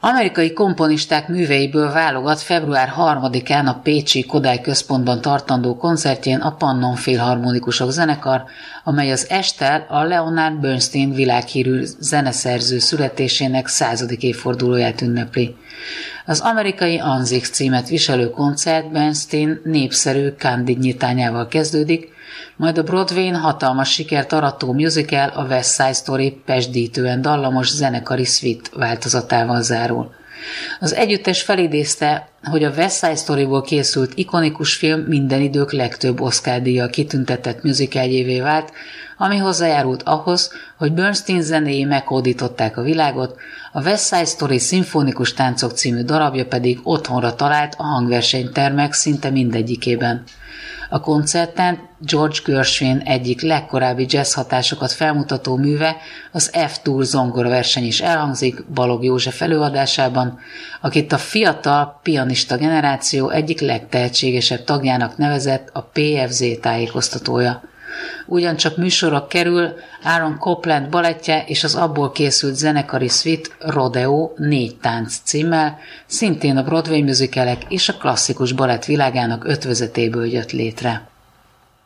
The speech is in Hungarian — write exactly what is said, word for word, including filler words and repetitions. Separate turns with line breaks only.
Amerikai komponisták műveiből válogat február harmadikán a pécsi Kodály Központban tartandó koncertjén a Pannon Filharmonikusok zenekar, amely az esttel a Leonard Bernstein világhírű zeneszerző születésének századik évfordulóját ünnepli. Az amerikai Anzix címet viselő koncert Bernstein népszerű Candide nyitányával kezdődik, majd a Broadwayn hatalmas sikert arató musical a West Side Story pezsdítően dallamos zenekari suite változatával zárul. Az együttes felidézte, hogy a West Side Storyból készült ikonikus film minden idők legtöbb Oscar-díjjal kitüntetett musicaljévé vált, ami hozzájárult ahhoz, hogy Bernstein zenéi meghódították a világot, a West Side Story szimfonikus táncok című darabja pedig otthonra talált a hangversenytermek szinte mindegyikében. A koncerten George Gershwin egyik legkorábbi jazz hatásokat felmutató műve, az F-Tour zongoraverseny is elhangzik Balogh József előadásában, akit a fiatal pianista generáció egyik legtehetségesebb tagjának nevezett a pé ef zé tájékoztatója. Ugyancsak műsorra kerül Aaron Copland balettje és az abból készült zenekari suite Rodeo négy tánc címmel, szintén a Broadway musicalek és a klasszikus balett világának ötvözetéből jött létre.